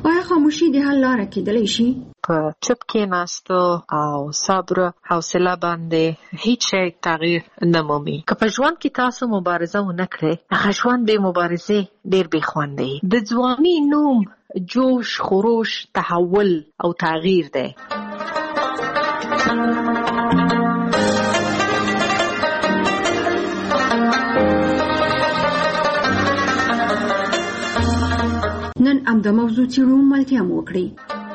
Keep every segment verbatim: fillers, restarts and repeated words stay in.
آیا خاموشي د حل لاره کېدلی شي؟ په چپ کېناستو او صبر حوصله باندې هیڅ شی تغییر نه مومي. که په ژوند کې تاسو مبارزه ونه کړئ، هغه ژوند بې مبارزې ډېر بې خوند دی. د ځواني نوم جوش، خروش، تحول او تغییر دی. نن همدا موضوع څېړو، ملتیا مو وکړئ.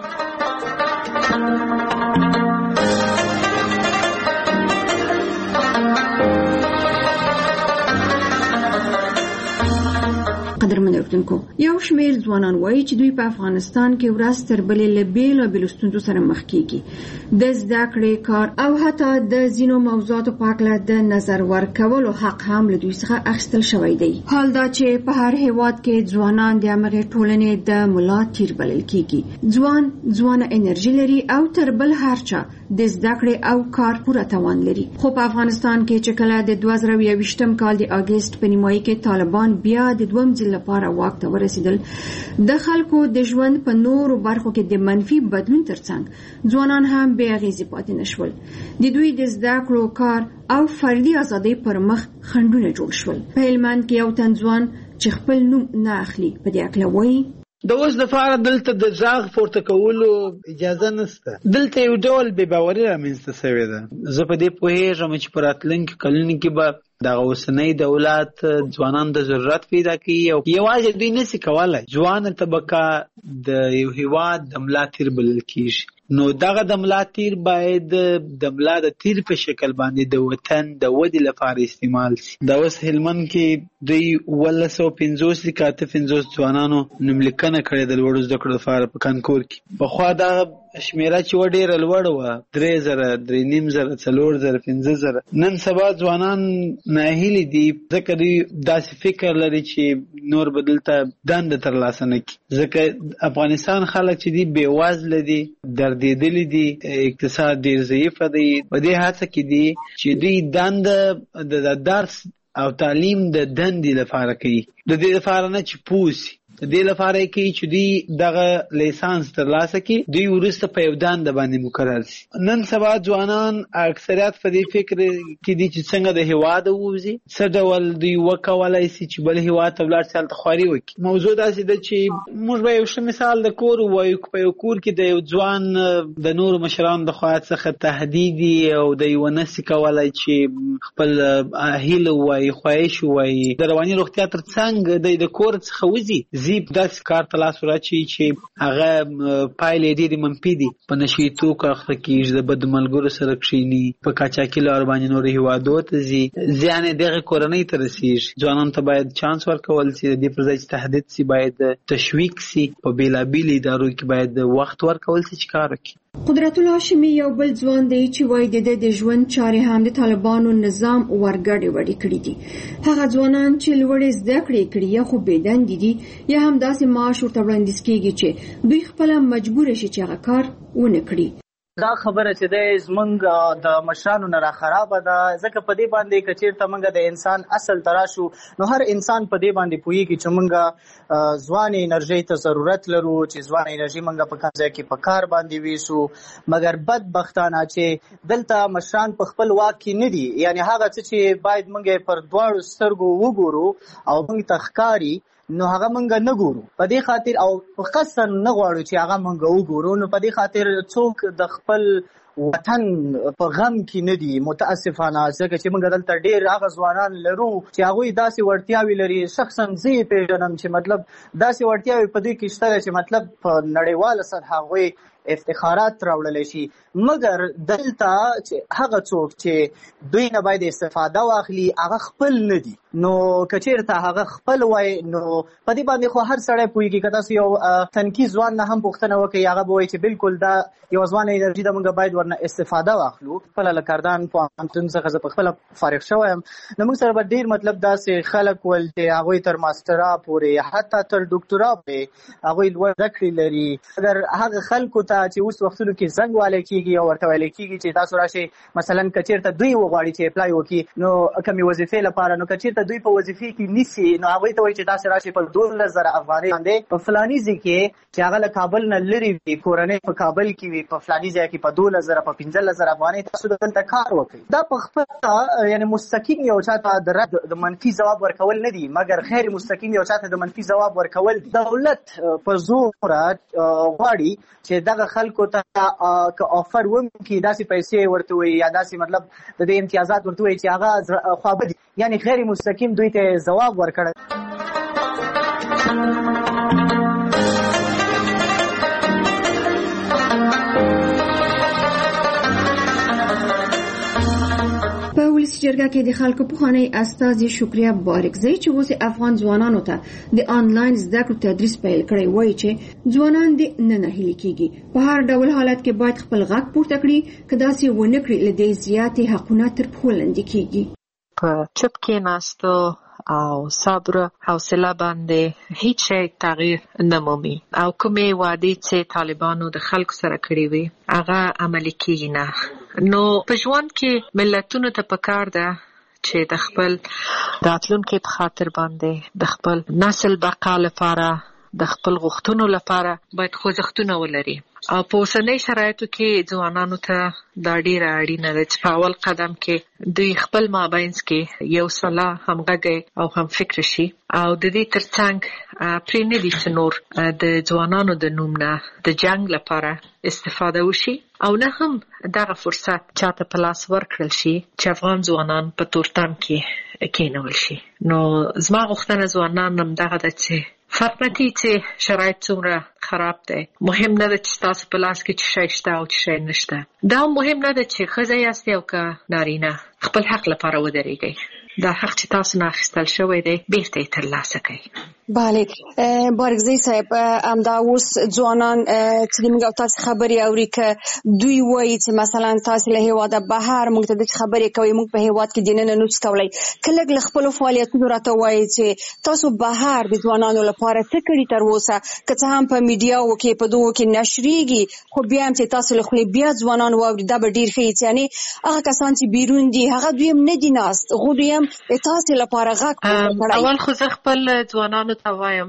قدرمن اورېدونکو، یو شمېر ځوانان وایي چې دوی په افغانستان کې ورځ تر بلې له بېلابېلو ستونزو سره مخ کېږي. د زده کړې، کار او حتی د ځینو موضوعاتو په هکله د نظر ورکولو حق هم له دوی څخه اخیستل شوی دی. حال دا چې په هر هېواد کې ځوانان د همغې ټولنې د ملا تیر بلل کېږي. ځوان ځوانه انرژي لري او تر بل هر چا د زده کړې او کار پوره توان لري. خو په افغانستان کې چې کله د دوه زره یوویشتم کال د اګست په نیمایي کې طالبان بیا د دویم ځل لپاره واک ته ورسېدل، د خلکو د ژوند په نورو برخو کې د منفي بدلون ترڅنګ ځوانان هم بې اغېزې پاتې نشول. د دوی د زده کړو، کار او فردي ازادۍ پر مخ خنډونه جوړ شول. په هلمند کې یو تن ځوان چې خپل نوم نه اخلي په دې هکله وایي: د اوس دپاره دلته د غږ پورته کولو اجازه نشته. دلته یو ډول بې باوري رامنځته شوې ده. زه په دې پوهېږم چې په راتلونکي کلونو کې به دغه اوسنی دولت ځوانان د ضرورت پیدا کوي او یوازې دوی نشي کولی ځوانه طبقه د یو هېواد د ملا تیر بلل کېږي. نو دغه د ملا تیر باید د ملا د تیر په شکل باندې د وطن د ودې لپاره استعمال شي. د اوس هلمند کې دوی اوولس سوه پنځوس کې اته پنځوس ځوانانو نوملیکنه کړې د لوړو زده کړو لپاره په کانکور کې. پخوا دغه شمیره چې وه ډېره لوړه وه، درې زره، درې نیم زره، څلور زره، پنځه زره. نن سبا ځوانان ناهیلي دي ځکه دوی داسې فکر لري چې نور به دلته دنده ترلاسه نه کړي. ځکه افغانستان خلک چې دي بې وزله دي، دردېدلي دي، اقتصاد ډېر ضعیفه دی. په دې هڅه کې دي چې دوی دنده د درس او تعلیم د دندې لپاره کوي، د دې لپاره نه چې پوه سي. د دې لپاره یې کوي چې دوی دغه لیسانس ترلاسه کړي، دوی وروسته په یو دنده باندې مقرر شي. نن سبا ځوانان اکثریت په دې فکر کې دي چې څنګه د هېواده ووځي، څه ډول دوی وکولی شي چې بل هېواد ته ولاړ شي، هلته خواري وکړي. موضوع داسې ده چې موږ به یو ښه مثال د کور ووایو. په یو کور کې د یو ځوان د نورو مشرانو د خوا څخه تهدید او د یو نشي کولی چې خپل هیله ووایي، خواهش ووایي، د رواني روغتیا تر څنګ دی د کور څخه وځي، زی داسې کار ته لاس وراچوي چې هغه پایلې ډېرې منفي دي. په نشي توکو اخته کېږي، د بدو ملګرو سره کښېني، په قاچاقي لارو باندې نورو هېوادو ته ځي، زیان یې دغې کورنۍ ته رسېږي. ځوانانو ته باید چانس ورکول سي، د دې پر ځای چې تهدید سي باید تشویق سي. په بېلابېلو ادارو کې باید وخت ورکول سي چې کار وکړي. قدرت الله هاشمي یو بل ځوان دی چې وایي د ده د ژوند چارې هم د طالبانو نظام ورګډې وډې کړي دي. هغه ځوانان چې لوړې زده کړې کړي یا خو بېدندې دي یا هم داسې معاش ورته وړاندیز کېږي چې دوی خپله مجبوره شي چې هغه کار ونه کړي. دا خبره چې دی زمونږ د مشرانو نه راخرابه ده، ځکه په دې باندې که چېرته موږ د انسان اصل ته راشو نو هر انسان په دې باندې پوهېږي چې موږ ځوانې انرژۍ ته ضرورت لرو، چې ځوانه انرژي موږ په کوم ځای کې په کار باندې ویسو. مګر بدبختانه چې دلته مشران په خپل واک کې نه دي، یعنې هغه څه چې باید موږ پر دواړو سترګو وګورو او موږ ته ښکاري نو هغه مونږ نه ګورو. په دې خاطر او په قصد نه غواړو چې هغه مونږ وګورو. نو په دې خاطر څوک د خپل وطن په غم کې نه دي متاسفانه، ځکه چې موږ دلته ډېر هغه ځوانان لرو چې هغوی داسې وړتیاوې لري. شخصا زه یې پېژنم چې مطلب داسې وړتیاوې په دوی کې شته چې مطلب په نړیواله سطح هغوی افتخارات راوړلی شي. مګر دلته چې هغه څوک چې دوی نه باید استفاده واخلي هغه خپل نه دي. نو که چېرته هغه خپل وای نو په دې باندې خو هر سړی پوهېږي. که تاسو یو تنکي ځوان نه هم پوښتنه وکړئ هغه به وایي چې بالکل دا یوه ځوانه انرژي ده، موږ باید ورنه استفاده واخلو. خپله له کردان پوهنتون څخه زه پخپله فارغ شوی یم، نو موږ سره به ډېر مطلب داسې خلک ول چې هغوی تر ماسټرا پورې حتی تر ډاکټرا پورې هغوی لوړ زده کړې لري. اگر هغه خلکو ته چې اوس وختونو کې زنګ والی کېږي او ورته ویلی کېږي چې تاسو راشئ مثلا که چېرته دوی وغواړي چې اپلای وکړي نو کومې وظیفې لپاره نو که چېرته دوی په وظیفې کې نیسي نو هغوی ته وایي چې تاسې راشئ په دولس زره افغانۍ باندې په فلاني ځای کې چې هغه له کابل نه لرې وي کورنۍ په کابل کې وي په فلاني ځای کې په دولس زره په پنځلس زره افغانۍ تاسو دلته کار وکړئ. دا په خپله یعنې مستقیم یو چا ته د رد د منفي ځواب ورکول نه دي مګر غیر مستقیم یو چا ته د منفي ځواب ورکول دي. دولت په زوره غواړي چې دغه خلکو ته که آفر وکړي داسې پیسې ورته وایي یا داسې مطلب د دې امتیازات ورته وایي چې هغه خوابدي یعنې غیر مستقیم دوی ته ځواب ورکړی. په ولسي جرګه کې د خلکو پخوانی استازي شکریا بارکزی چې اوس افغان ځوانانو ته د آنلاین زده کړو تدریس پیل کړی وایي چې ځوانان د نه ناهیلي کېږي په هر ډول حالت کې باید خپل غږ پورته کړي که داسې ونه کړي له دې زیاتې حقونه تر پښو لاندې کېږي. په چپ کېناستو او صبر حوصله باندې هیڅ شی تغییر نه مومي او کومې وعدې چې طالبانو د خلکو سره کړې وي هغه عملي کېږي نه. نو په ژوند کې ملتونو ته پکار ده چې د خپل راتلونکي په خاطر باندې د خپل نسل بقا لپاره د خپل غوښتنو لپاره باید خوځښتونه ولري او په اوسنۍ شرایطو کې ځوانانو ته دا ډیره اړینه ده چې په اول قدم کې دوی خپل مابینځ کې یو سلا همغږی او هم فکر شي او د دې ترڅنګ پرې نه دي چې نور د ځوانانو د نوم نه د جنگ لپاره استفاده وشي او نه هم دغه فرصت چاته په لاس ورکړل شي چې افغان ځوانان په تورتم کې کېنول شي. نو زما غوښتنه ځوانان هم دغه ده چې فرق نه کوي چې شرایط څومره خراب دی مهم نه ده چې تاسو په لاس کې چې شی شته او چې شی نشته. دا مهم نه ده چې ښځه یاستئ او که نارینه خپل حق لپاره ودرېږئ. دا حق چې تاسو نه اخیستل شوی دی بیرته یې ترلاسه کړئ. بله بارکزی صاحب همدا اوس ځوانان چې موږ او تاسو خبرې اوري که دوی وایي چې مثلا تاسو له هیواده بهر موږ ته د خبرې کوي موږ په هیواد کې دینه نه نوڅ کولای کله له خپل فعالیتونو راته وایي چې تاسو بهر د ځوانانو لپاره څه کړی تر اوسه که څه هم په میډیاو کې په دوه کې نشریږي خو بیا هم چې تاسو له خپل بیا ځوانان واوري دا به ډیر ښه یعنی هغه کسان چې بیرون دي هغه دوی هم نه دي ناست خو دوی هم تاسو لپاره غږ کوي. اول خو زه خپل ځوانانو ته وایم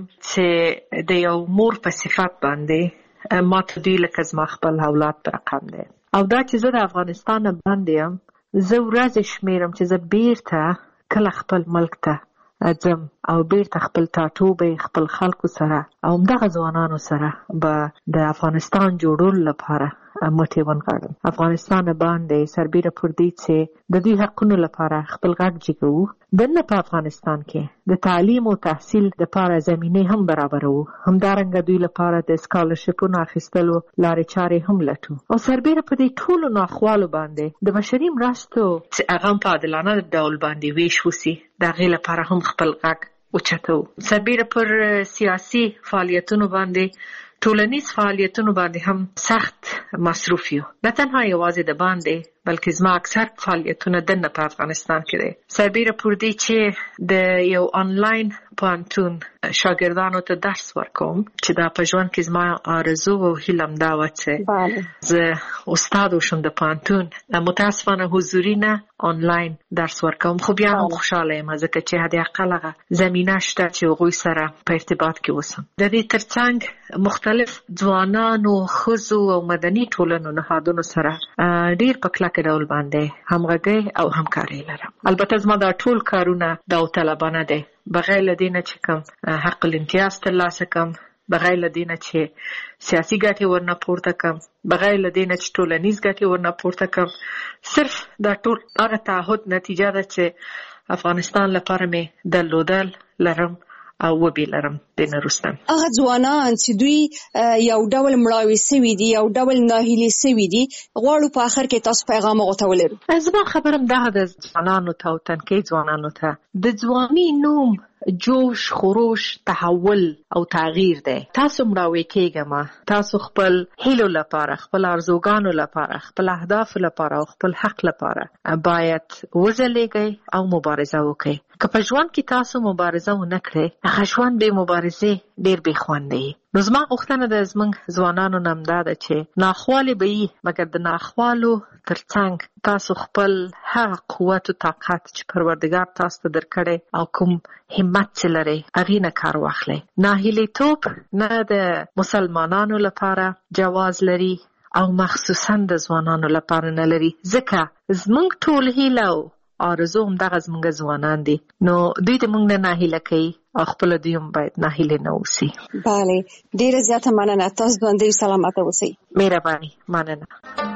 چې د یو مور په صفت باندې ما ته دوی لکه زما خپل اولاد په رقم دی او دا چې زه د افغانستان باندې یم زه ورځې شمیرم چې زه بیرته کله خپل ملک ته ځم او بیرته خپل ټاټوبې خپل خلکو سره او همدغه ځوانانو سره به د افغانستان جوړولو لپاره مټې ونغاړم. افغانستان باندې سربیره پر دې چې د دوی حقونو لپاره خپل غږ جګوو دننه په افغانستان کې د تعلیم او تحصیل لپاره زمینې هم برابرو همدارنګه دوی لپاره د سکالرشپونو اخیستلو لارې چارې هم لټو او سربیره په دې ټولو ناخوالو باندې د بشري مرستو چې هغه په عادلانه ډول باندې ویش وسي د هغې لپاره هم خپل غږ اوچتو. سربیره پر سیاسي فعالیتونو باندې ټولنیز فعالیتونو باندې هم سخت مصروف یو نه تنها یوازې د باندې بلکې زما اکثر فعالیتونه دننه په افغانستان کې دي سربیره پر دې چې د یو آنلاین پوهنتون شاګردانو ته درس ورکوم چې دا په ژوند کې زما آرزو او هیله همدا وه چې زه استاد وشم د پوهنتون متاسفانه حضوري نه آنلاین درس ورکوم خو بیا هم خوشحاله یم ځکه چې حد اقل هغه زمینه شته چې هغوی سره په ارتباط کې اوسم. د دې ترڅنګ مختلف ځوانانو ښځو او مدني ټولنو نهادونو سره ډیر په کلکه ډول باندې همغږي او همکاري لرم. البته زما دا ټول کارونه داوطلبانه دي بغیر له دې نه چې کوم حق الامتیاز ترلاسه کړم بغیر له دې نه چې سیاسي ګټې ورنه پورته کړم بغیر له دې نه چې ټولنیز ګټې ورنه پورته کړم صرف دا ټول هغه تعهد نتیجه ده چې افغانستان لپاره مې درلودل لرم او وبې لرم د نه وروسته. هغه ځوانان چې دوی یو ډول مړاوي سوي دي یو ډول ناهیلي سوي دي غواړو په آخر کې تاسو پیغام هغو ته ولرو. زما خبره همدغه د ځوانانو ته او تنکۍ ځوانانو ته د ځواني نوم جوش خروش تحول او تغییر دی. تاسو مړاوي کېږه ما تاسو خپل هیلو لپاره خپل ارزوګانو لپاره خپل اهداف لپاره او خپل حق لپاره باید وځلیږئ او مبارزه وکړئ. که په ژوند کې تاسو مبارزه ونه کړئ، هغه ژوند بې مبارزې ډېر بې خونده وي. نو زما غوښتنه د زموږ ځوانانو نه همدا ده چې ناخوالې به وي، مګر د ناخوالو ترڅنګ تاسو خپل هغه قوت او طاقت چې پروردګار تاسو ته درکړی او کوم همت چې لرئ هغې نه کار واخلئ. ناهیلیتوب نه د مسلمانانو لپاره جواز لري او مخصوصا د ځوانانو لپاره نه لري، ځکه زموږ ټول هیله او آرزو همدغه زموږ ځوانان دي. نو دوی د موږ نه ناهیله کوي او خپل دوی هم باید ناهیله نه اوسي. بله، ډیره زیاته مننه. تاسو ژوندي سلامته اوسئ. مهرباني، مننه.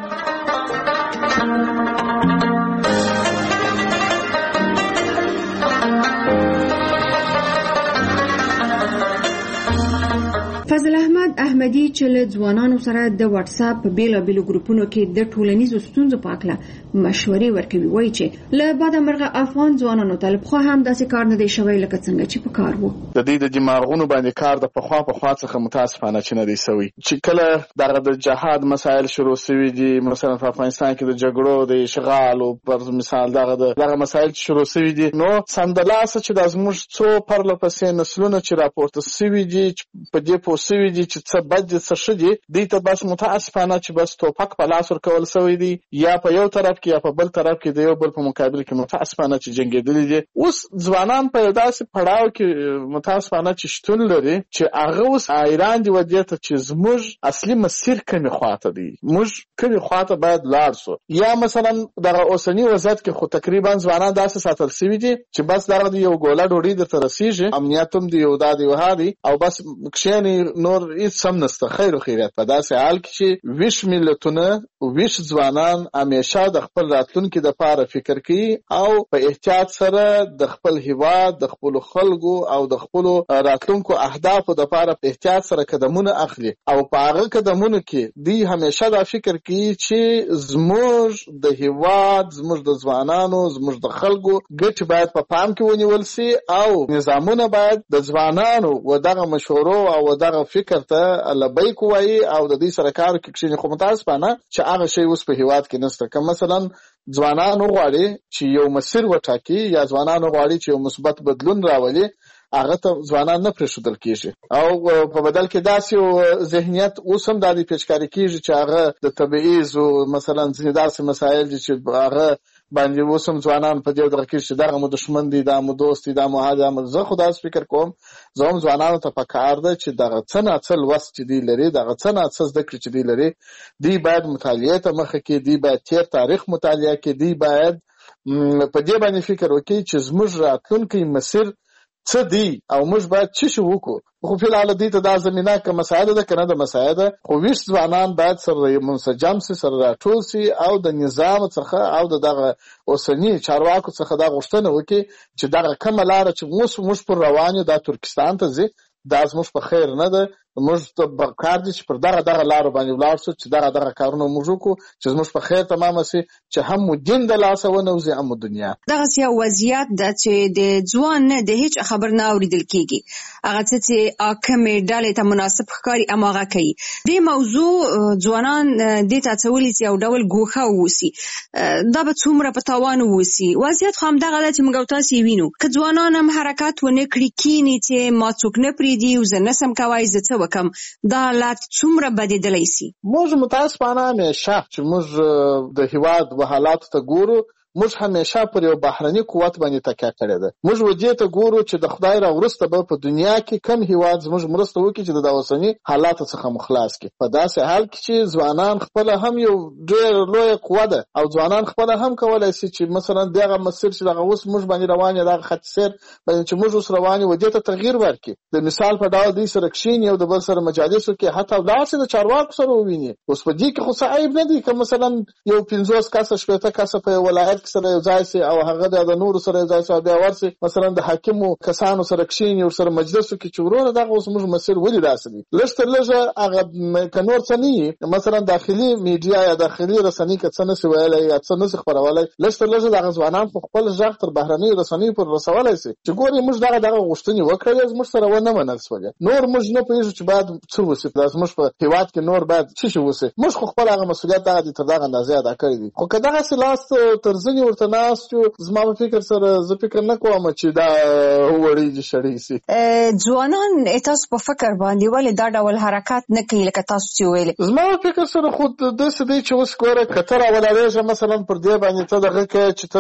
فضل احمد احمدي چې له ځوانانو سره د واتس اپ په بیلابیلو ګروپونو کې د ټولنیزو ستونزو په اړه مشورې ورکوي، وایي چې له بده مرغه افغان ځوانانو ته خو هم داسې کار نه دی شوی لکه څنګه چې په کار وو. د دې د دماغونو باندې کار د پخوا پخوا څخه متاسفانه چې نه دی سوی. چې کله دغه د جهاد مسایل شروع شوي دي، مثلا په افغانستان کې د جګړو د اشغال او پر مثال دغه دغه مسایل شروع شوي دي، نو سمدلاسه چې د زموږ څو پرله پسې نسلونه چې راپورته شوي دي په دې پوه شوي دي چې څه بد دي څه ښه دي، دوی ته بس متاسفانه چې بس توپک په لاس ورکول شوی دی، یا په یو طرف کې یا په بل طرف کې د یو بل په مقابل کې متاسفانه چې جنګېدلي دي. اوس ځوانان په یو داسې پړاو کې متاسفانه چې شتون لري چې هغه اوس حیران دي ودې ته چې زموږ اصلي مسیر کومې خواته دی، موږ کومې خواته باید لاړ شو. یا مثلا دغه اوسني وضعیت کې خو تقریبا ځوانان داسې ساتل شوي دي چې بس دغه د یو ګوله ډوډۍ درته رسېږي، امنیت هم د یو دا د یو ها دی او بس کښېنئ، نور هیڅ سم نسته، خیر و خیریت. په داسې حال کې چې ویش ملتونه ویش ځوانان همیشه د خپل راتلونکي دپاره فکر کوي او په احتیاط سره د خپل هیواد، د خپلو خلکو او د خپلو راتلونکو اهدافو دپاره په احتیاط سره قدمونه اخلي. او په هغه قدمونو کې دوی همیشه دا فکر کوي چې زموږ د هیواد، زموږ د ځوانانو، زموږ د خلکو ګټې باید په پام کې ونیول سي او نظامونه باید د ځوانانو و دغه مشورو او دغه فکر ته لبیک وایي او د دې سره کار وکړي. خو متاسفانه چې هغه شی اوس په هیواد کې نشته. که مثلا ځوانان وغواړي چې یو مسیر وټاکي یا ځوانان وغواړي چې یو مثبت بدلون راولي، هغه ته ځوانان نه پرېښودل کېږي او په بدل کې داسې یو ذهنیت اوس هم دا د پیچکاري کېږي چې هغه د تبعیض او مثلا ځینې داسې مسایل دي چې هغه باندې اوس هم ځوانان په دې دغه کې چې دغه مو دښمن دی، دا مو دوست دی، دا مو هغه دی. زه خو داسې فکر کوم زه هم ځوانانو ته پکار ده چې دغه څه ناڅه لوست چې دوی لري، دغه څه ناڅه زده کړې چې دوی لري، دوی باید مطالعې ته مخه کړي، دوی باید تېر تاریخ مطالعه کړي، دوی باید په دې باندې فکر وکړي چې زموږ راتلونکی مسیر څه دی او موږ باید څه شی وکړو. خو فی الحال دوی ته دا زمینه که مساعده ده که نه ده مساعده، خو ویش ځوانان باید سره منسجم سي، سره راټول سي او د نظام څخه او د دغه اوسني چارواکو څخه دا غوښتنه وکړي چې دغه کومه لاره چې اوس موږ پر روان یو دا ترکستان ته ځي، دا زموږ په خیر نه ده. موږ ته کار دي چې پر دغه دغه لارو باندې ولاړ شو، چې دغه دغه کارونه موږ وکړو چې زموږ په خیر تمامه سي، چې هم مو دین د لاسه ونوځي هم مو دنیا. دغسې یو وضعیت ده چې د ځوان نه د هیڅ خبر نه اورېدل کېږي، هغه څه چې حاکمې ډلې ته مناسب ښکاري هماغه کوي. دې موضوع ځوانان دې ته هڅولي چې یو ډول ګوښه واوسي، دا به څومره په تاوان واوسي. وضعیت خو همدغه ده چې موږ او تاسې یې وینو. که ځوانان هم حرکت ونه کړي، کینې چې ما څوک نه پرېږدي او زه نسم کوای، زه څه کم دا حالات څومره بدیدلی سي. موږ متاسفانه همیشه چې موږ د هیواد و حالاتو ته ګورو، موږ همیشه پر یو بهرني قوت باندې تکیه کړې ده. موږ ودې ته ګورو چې د خدای را وروسته به په دنیا کې کم هیواد زموږ مرسته وکړي چې د اوسني حالاتو څخه مخلاص کړي. په داسې حال کې چې ځوانان خپل هم یو ډېر لوی قوه ده او ځوانان خپل هم کولای شي چې مثلا دغه مسیر چې دغه اوس موږ باندې روان یو دغه خط سیر باندې چې موږ اوس روان یو ودې ته تغییر ورکړي. د مثال په ډول دوی سره کښېني او د بل سره مجالسو کې حتی داسې د چارواکو سره وویني. اوس په دې کې خو څه عیب نه دی که مثلا یو پنځوس کسه شپېته کسه په ولایت سره یو ځای سي او هغه د نورو سره یو ځای سي او بیا ورسي مثلا د حاکمو کسانو سره کښېني او سره مجلسو کې چې ورونه دغه اوس موږ مسیر ولې داسې دي. لږ تر لږه هغه که نور څه نه وي، مثلا داخلي میډیا یا داخلي رسنۍ که څه نسي ویلی یا څه نسي خپرولی، لږ تر لږه دغه ځوانان په خپل غږ تر بهرنیو رسنیو پورې رسولی سي چې ګورې موږ دغه دغه غوښتنې وکړلې، زموږ سره ونه منل سولې، نور موږ نه پوهېږو چې باید څه وسي، دا زموږ په هېواد کې نور باید څه شي وسي. موږ خو خپل هغه مسؤلیت دغه دي تر دغه اندازې ادا کړی دي. خو که دغسې لاس تر ځینې ورته ناست یو زما په فکر سره زه فکر نه کوم چې دا وړي دي شړې سي. ځوانان تاسو په فکر باندې ولې دا ډول حرکت نه کوي لکه تاسو چې ویلې؟ زما په فکر سره خو داسې دی چې اوس ګوره کتر اولادېږه مثلا پر دې باندې ته دغه کې چې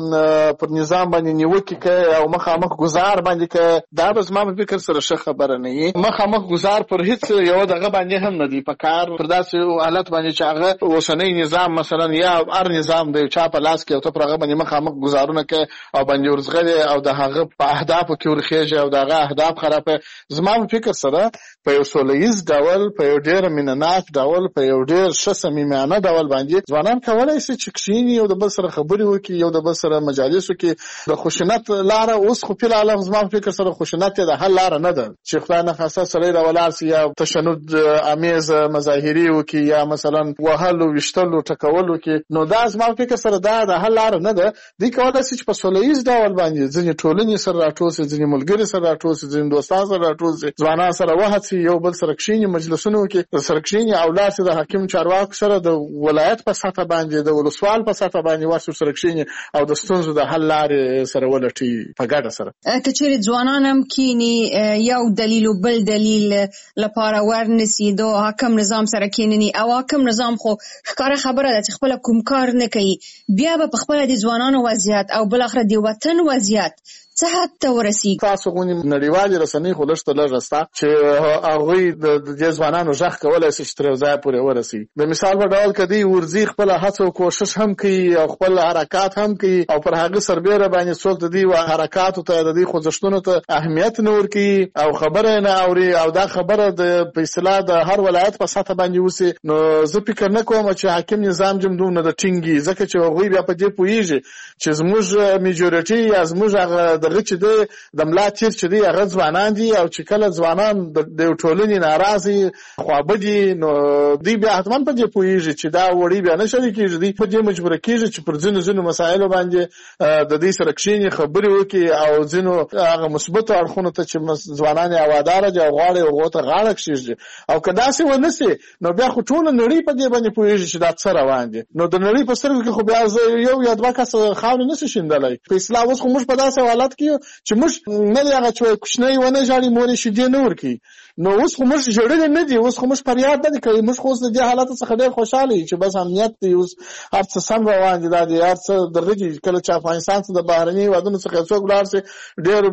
ته پر نظام باندې نیوکې کوي او مخامخ ګزار باندې کوي، دا به زما په فکر سره ښه خبره نه وي. مخامخ ګزار پر هیڅ یو دغه باندې هم نه دی په کار، پر داسې حالت باندې چې هغه اوسنی نظام مثلا یا هر نظام دی چا په لاس کې او ته پر هغه باندې مخامخ ګزارونه کوي او باندې ورزغلې او د هغه په اهدافو کې ورخېږي او دغه اهداف خرابه. زما په فکر سره په یو سولیز ډول، په یو ډېر مینهناک ډول، په یو ډېر ښه صمیمانه ډول باندې ځوانان کولی شي چې کښېني یو د بل سره خبرې وکړي، یو د بل سره مجالس وکړي. د خشونت لاره اوس خو فی العالم زما په فکر سره خشونت د حل لاره نه ده چې خدای نخواسته سړی راولاړ سي یا تشنج امیز مظاهرې وکړي یا مثلا وهلو ویشتلو ټکولو کې، نو دا زما په فکر سره دا د حل لاره نه ده. دوی کولی شي چې په سولیز ډول باندې ځینې ټولنې سره راټول سي، ځینې ملګري سره راټول سي، ځینې دوستان سره راټول سي، ځوانان سره وهڅي یو بل سره کښېني مجلسونه وکړي، سره کښېني او لاړ سي د حاکم چارواکو سره د ولایت په سطحه باندې د ولسوال په سطحه باندې ورسره سره کښېني او د ستونزو د حل لارې سره ولټي په ګډه سره. که چېرې ځوانان هم کښېني یو دلیل او بل دلیل لپاره ورنسي د حاکم نظام سره کښېني او حاکم نظام خو ښکاره خبره ده چې خپله کوم کار نه کوي، بیا به په خپله د ځوانانو وضعیت او بالاخره د وطن وضعیت څه حد ته ورسیږي؟ تاسو غونې نړیوالې رسنۍ خو لږ ته لږ شته چې هغوی د دې ځوانانو غږ کولی شي چې تر یو ځایه پورې ورسي. د مثال په ډول که دوی ورځي خپله هڅه او کوشش هم کوي او خپل حرکات هم کوي او پر هغه سربیره باندې څوک د دې حرکاتو ته د دې خوځښتونو ته اهمیت نه ورکوي او خبره نه اوري او دا خبره د په اصطلاح د هر ولایت په سطحه باندې وسي، نو زه فکر نه کوم چې حاکم نظام جم دومره د ټینګي، ځکه چې هغوی بیا په دې پوهېږي چې زموږ میجورټي یا زموږ هغه دغه چې دی د ملا تیر چې دی هغه ځوانان دي او چې کله ځوانان د ټولنې ناراضي خوابدي، نو دوی بیا حتما په دې پوهېږي چې دا وړي بیا نه شلي کېږي، دوی په دې مجبوره کېږي چې پر ځینو ځینو مسایلو باندې د دوی سره کښېني خبرې وکړي او ځینو هغه مثبتو اړخونو ته چې ځوانان یې هواداره دي او غواړي هغو ته غاړه کښېږدي. او که داسې ونه سي نو بیا خو ټوله نړۍ په دې باندې پوهېږي چې دا څه روان دي، نو د نړۍ په سترګو کې خو بیا یو یا دوه کسه خاورې نه شي شیندلی. په اصطلاح اوس خو موږ په داسې حالت کې چې موږ نه دی هغه چې کوچنی ونه ژاړي مور یې شیدې نه ورکوي، نو اوس خو موږ ژړلي نه دي، اوس خو موږ فریاد نه دی کوي، موږ خو اوس د دې حالت څخه ډېر خوشحاله یو چې بس امنیت دی، اوس هر څه سم روان دي، دا دی هر څه دغه دي. کله چې افغانستان څخه د بهرني هېوادونو څخه څوک ولاړ شي ډېر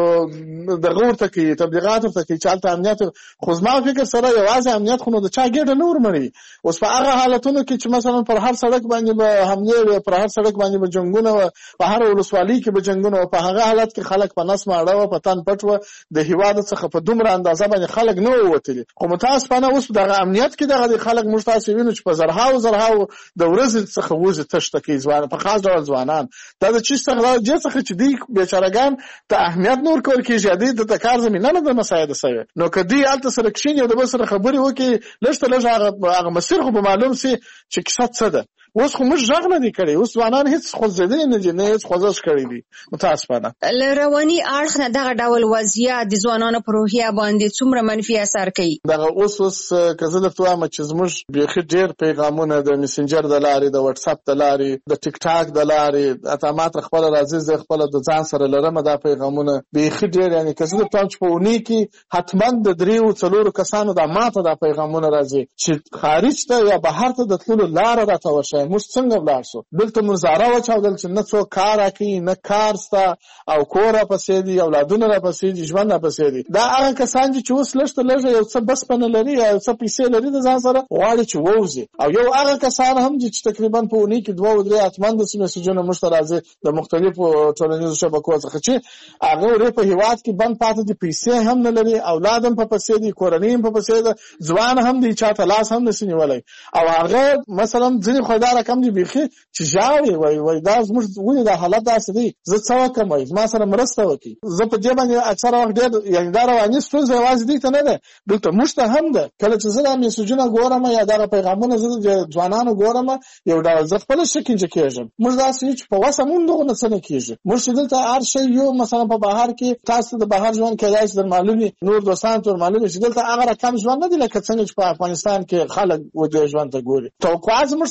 دغه ورته کوي، تبلیغات ورته کوي چې هلته امنیت، خو زما فکر سره یوازې امنیت خو نو د چا ګېډه نه ورمړي. اوس په هغه حالتونو کې چې مثلا پر هر سړک باندې به حملې وې، پر هر سړک باندې به جنګونه وه، په هر ولسوالۍ کې به جنګونه وه، په هغه حالت کې خلک په نس ماړه وه، په تن پټ وه، د هېواد څخه په دومره اندازه باندې خلک نه ووتلي. خو متاسفانه اوس دغه امنیت کې دغه خلک موږ تاسې وینو چې په زرهاو زرهاو د ورځې څخه وځي تشته کوي ځوان، په خاص ډول ځوانان. دا د چی څخه دې څخه چې دوی بیچارهګان ته اهمیت نه ورکول کېږي، دوی د کار زمینه نه ده مساعده سوې، نو که دوی هلته سره کښېني او د بل سره خبرې وکړي لږ ته لږ هغه مسیر خو به معلوم سي چې کیسه څه ده. اوس خو موږ غږ نه دی کړی، اوس ځوانان هېڅ خوځېدلی نه دي، نه هېڅ خوځښت کړی دی متاسفانه. له رواني اړخ نه دغه ډول وضعیت د ځوانانو په روحیه باندې څومره منفي اثر کوي؟ دغه اوس اوس که زه درته وایم چې زموږ بیخي ډېر پیغامونه د مسنجر د لارې، د وټساپ د لارې، د ټیک ټاک د لارې، حتی ما ته خپله راځي زه خپله د ځان سره لرم دا پیغامونه بیخي ډېر، یعنې که زه درته وایم چې په اونۍ کې حتما د دریو څلورو کسانو دا ما ته دا پیغامونه راځي چې خارج ته یا بهر ته د تللو لاره راته وښایه، موږ څنګه ولاړ شو. دلته موږ زاره وچاودل چې نه څوک کار راکوي، نه کار شته او کور راپسې دي، اولادونه راپسې دي، ژوند راپسې دي. دا هغه کسان دي چې اوس لږ ته لږه یو څه بسپنه لري یا یو څه پیسې لري د ځان سره غواړي چې ووځي، او یو هغه کسان هم دي چې تقریبا په اونۍ کې دوه او درې حتما داسې میسجونه موږ ته راځي د مختلفو ټولنیزو شبکو څخه چې هغه ورې په هېواد کې بند پاتې دي، پیسې هم نه لري، اولاد هم په پسې دي، کورنۍ هم په پسې ده، ځوان هم دی، چا ته لاس هم نسي نیولی، او هغه مثلا ځینې خو دا رقم دي بیخي چې ژاړي، وایي وایي دا زموږ ولې دا حالت داسې دی، زه څه وکړم، وایي زما سره مرسته وکړي. زه په دې باندې اکثره وخت ډېر یعنې دا رواني ستونزه یوازې دوی ته نه ده، دلته موږ ته هم ده. کله چې زه دا میسجونه ګورم یا دغه پیغامونه زه د ځوانانو ګورم، یو ډول زه خپله شکنجه کېږم. موږ داسې یو چې په وسه مونږ دغونه څه نه کېږي، موږ چې دلته هر شی یو مثلا په بهر کې تاسو د بهر ژوند کېدای شي در معلوم وي، نور دوستانو ته ور معلوم وي چې دلته هغه رقم ژوند نه دی لکه څنګه چې په افغانستان کې خلک و دې ژوند ته ګوري. توقعات زموږ هغه ځوانان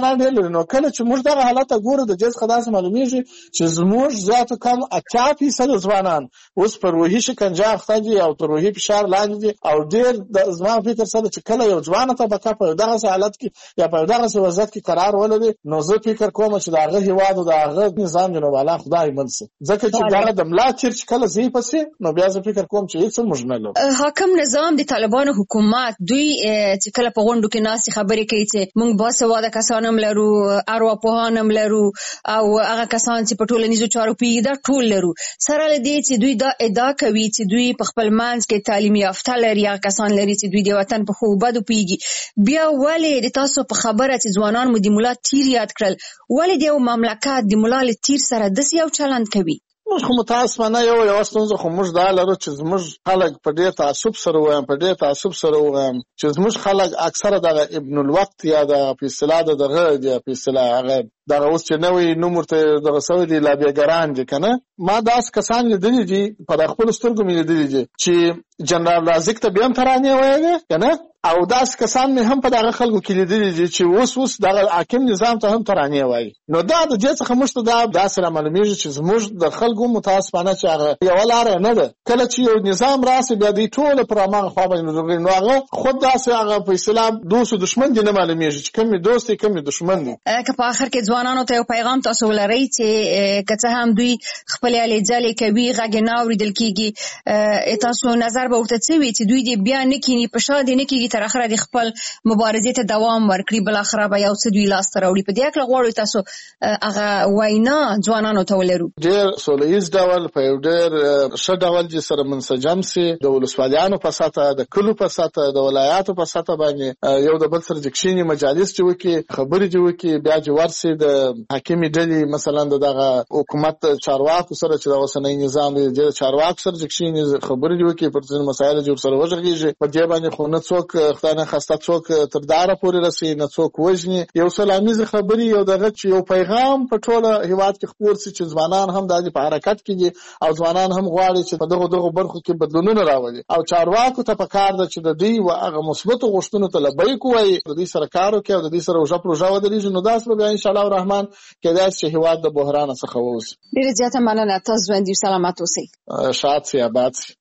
ځوانان ډېر لري. نو کله چې موږ دغه حالت ته ګورو د جز خداسې معلومیږي چې زموږ زیاتو کم اتیا فیصد ځوانان اوس په روحي شکنجه اخته دي او تر روحي فشار لاندې دي او ډېر زما فکر سره چې کله یو ځوانه طبقه په دغسې حالت کې یا په دغسې وضعیت کې قرار ولري نو زه فکر کوم چې د هغه هېواد او د هغه نظام جنوب الله خدای من سي ځکه چې دغه د ملا تیر چې کله ځي پسې نو بیا زه فکر کوم چې هېڅ موږ نه لرو. حاکم نظام د طالبانو حکومت دوی چې کله په غونډو کې ناستې خبرې کوي چې موږ باسواده کسان هم لرو، ارواپوهان هم لرو او هغه کسان چې په ټولنیزو چارو پوهېږي دا ټول لرو. سره له دې چې دوی دا ادعا کوي چې دوی په خپل منځ کې تعلیم یافته لري، هغه کسان لري چې دوی د وطن په ښو بدو پوهېږي، بیا ولې د تاسو په خبره چې ځوانان مو د ملا تیر یاد کړل ولې د یو مملکت د ملا له تیر سره داسې یو چلند کوي؟ موږ خو متاسفانه یو یوه ستونزه خو موږ دا لرو چې زموږ خلک په ډېر تعصب سره ووایم په ډېر تعصب سره ووایم چې زموږ خلک اکثره دغه ابن الوقت یا د په اصطلاح د دغه یا په اصطلاح هغه دغه اوس چې نوی نوم ورته دغه سوی دي لابیګران دي که نه. ما داسې کسان لیدلي دي په خپلو سترګو مې لیدلي دي چې جنرال رازق ته بیا هم ترانې ویلې که نه او داسې کسان مې هم په دغه خلکو کې لیدلي دي چې اوس اوس دغه حاکم نظام ته هم ترانې وایي. نو دا د دې څخه موږ ته دا داسې رامعلومېږي چې زموږ د خلکو متاسفانه چې هغه یوه لاره نه ده. کله چې یو نظام راسي بیا دوی ټوله پر هماغه خوا باندې نو هغه خود داسې هغه په اصطلاح دوست و دښمن دي نه معلومېږي چې کوم یې دوست دی کوم یې دښمن دی. که په آخر کې ځوانانو ته یو پیغام تاسو ولرئ چې که څه هم دوی خپلې هلې ځلې کوي غږ یې نه اورېدل کېږي تاسو نظر به ورته څه وي چې دوی دې بیا نه کښېني په شا دې نه کېږي تر اخره د خپل مبارزې ته دوام ورکړي بالاخره به یو څه دوی لاسته راوړي. په دې هکله غواړو تاسو هغه وینا ځوانانو ته ولرو. ډېر سوله ییز ډول په یو ډېر ښه ډول چې سره منسجم سي د ولسوالیانو په سطحه د کلو په سطحه د ولایاتو په سطحه باندې یو د بل سره چې کښېني مجالس چې وکړي خبرې چې وکړي بیا چې ورسي د حاکمي ډلې مثلا د دغه حکومت چارواکو سره چې د اوسنی نظام د چارواکو سره چې کښېني خبرې چې وکړي پر ځینو مسایلو چې ورسره وغږېږي په دې باندې خو نه څوک خدای نه خسته څوک تر داره پورې رسوي نه څوک وژني. یو سلامیزه خبرې یو دغه چې یو پیغام په ټوله هېواد کې خپور سي چې ځوانان هم د دې په حرکت کې دي او ځوانان هم غواړي چې په دغو دغو برخو کې بدلونونه راولي او چارواکو ته پکار ده چې د دوی هغه مثبتو غوښتنو ته لبیک ووایي د دوی سره کار وکړي او د دوی سره اوږه پر اوږه ودرېږي. نو داسې به بیا انشاءالله الرحمن کېدای شي چې هېواد د بحران څخه ووځي. ډېره زیاته مننه. تاسو ژوندي سلامت اوسئ. شاد سي آباد سي.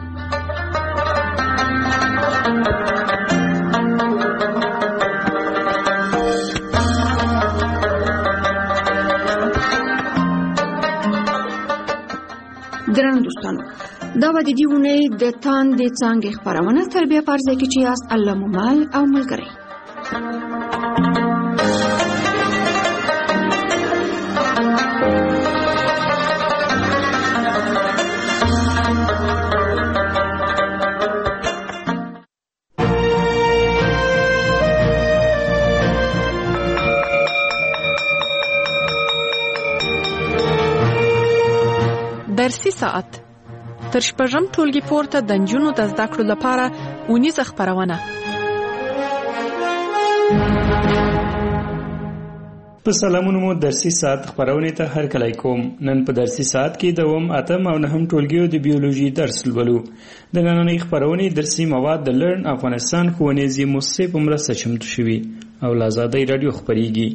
درنو دوستانو دا به د دې اونۍ د تاندې څانګې خپرونه تر بیا په هر ځای کې چې یاست الله مو مل او ملګری. درسي ساعت تر شپږم ټولګي پورته د نجونو د زده کړو لپاره اونیزه خپرونه. په سلامونو مو درسي ساعت خپرونې ته هرکلی کوم. نن په درسي ساعت کې دوم اتم او نهم ټولګیو د بیولوژي درس لولو. د نننۍ خپرونې درسي مواد د لرن افغانستان ښوونیزې مؤسسې په مرسته چمتو شوي او له ازادۍ راډیو خپریږي.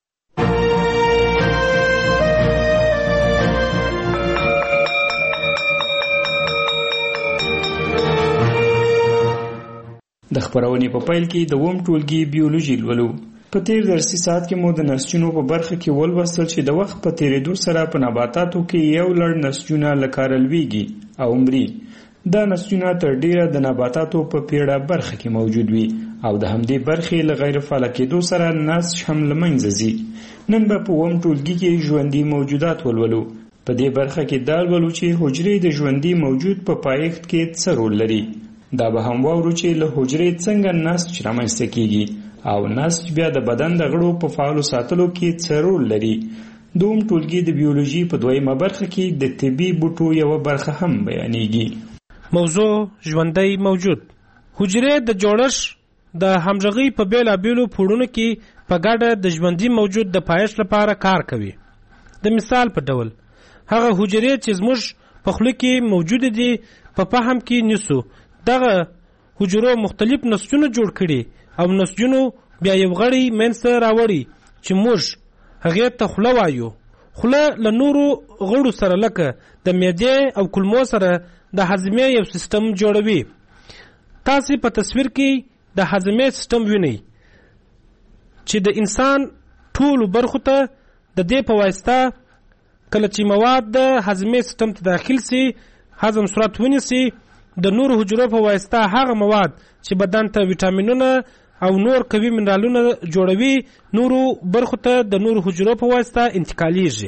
د خپرونې په پیل کې د اووم ټولګي بیولوژي لولو. په تیر درسي ساعت کې مو د نسجونو په برخه کې ولوستل چې د وخت په تیریدو سره په نباتاتو کې یو لړ نسجونه لکه لویږي او مري. دا نسجونه تر ډیره د نباتاتو په پیړه برخه کې موجود وي او د همدې برخې له غیر فعال کېدو سره نسج هم له منځه ځي. نن به په اووم ټولګي کې ژوندي موجودات ولولو. په دې برخه کې دا لولو چې حجرې د ژوندي موجود په پایښت کې څه رول لري. دا به هم واورو چې له حجرې څنګه نسج رامنځته کیږي او نسج بیا د بدن د غړو په فعالو ساتلو کې څه رول لري. دوم ټولګي د بیولوژي په دویمه برخه کې د طبي بوټو یوه برخه هم بیانېږي. موضوع ژوندی موجود. حجرې د جوړښت د همغږۍ په بېلابېلو پوړونو کې په ګډه د ژوندي موجود د پایښت لپاره کار کوي. د مثال په ډول هغه حجرې چې زموږ په خوله کې موجود دي په فهم کې نیسو. دغه حجرو مختلف نسجونه جوړ کړي او نسجونو بیا یو غړی منځته راوړي چې موږ هغې ته خوله وایو. خوله له نورو غړو سره لکه د معدې او کولمو سره د هضمې یو سیستم جوړوي. تاسې په تصویر کې د هضمې سیستم وینئ چې د انسان ټولو برخو ته د دې په واسطه کله چې مواد د هضمې سیستم ته داخل سي هضم صورت ونیسي د نورو حجرو په واسطه هغه مواد چې بدن ته ویټامینونه او نور قوي منرالونه جوړوي نورو برخو ته د نورو حجرو په واسطه انتقالیږي.